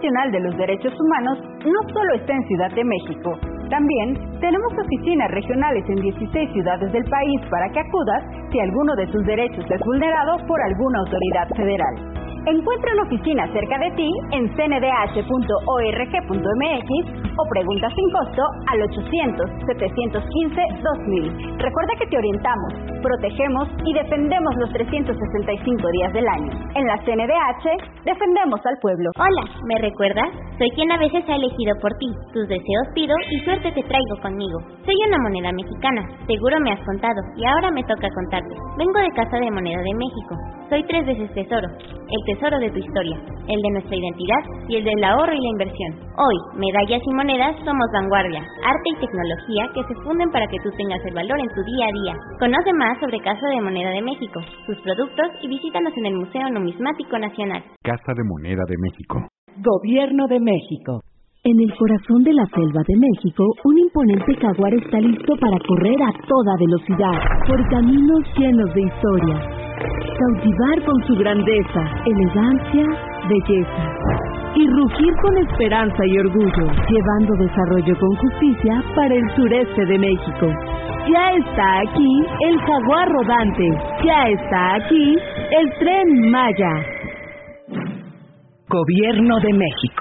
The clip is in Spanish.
Nacional de los Derechos Humanos no solo está en Ciudad de México, también tenemos oficinas regionales en 16 ciudades del país para que acudas si alguno de tus derechos es vulnerado por alguna autoridad federal. Encuentra una oficina cerca de ti en cndh.org.mx o pregunta sin costo al 800-715-2000. Recuerda que te orientamos, protegemos y defendemos los 365 días del año. En la CNDH, defendemos al pueblo. Hola, ¿me recuerdas? Soy quien a veces ha elegido por ti. Tus deseos pido y suerte te traigo conmigo. Soy una moneda mexicana, seguro me has contado, y ahora me toca contarte. Vengo de Casa de Moneda de México. Soy 3 veces tesoro, el tesoro de tu historia, el de nuestra identidad y el del ahorro y la inversión. Hoy, medallas y monedas somos vanguardia, arte y tecnología que se funden para que tú tengas el valor en tu día a día. Conoce más sobre Casa de Moneda de México, sus productos y visítanos en el Museo Numismático Nacional. Casa de Moneda de México. Gobierno de México. En el corazón de la selva de México, un imponente jaguar está listo para correr a toda velocidad, por caminos llenos de historia. Cautivar con su grandeza, elegancia, belleza. Y rugir con esperanza y orgullo, llevando desarrollo con justicia para el sureste de México. Ya está aquí el jaguar rodante. Ya está aquí el Tren Maya. Gobierno de México.